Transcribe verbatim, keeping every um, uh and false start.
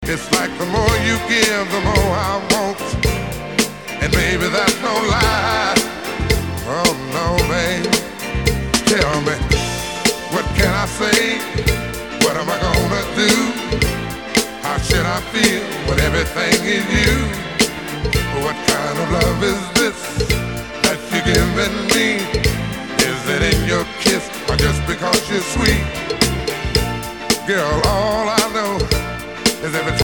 It's like the more you give, the more I want. And baby, that's no lie. Oh no, baby. Tell me, what can I say? What am I gonna do? How should I feel when everything is you? What kind of love is this that you're giving me? Is it in your kiss or just because you're sweet? Girl, all I know is every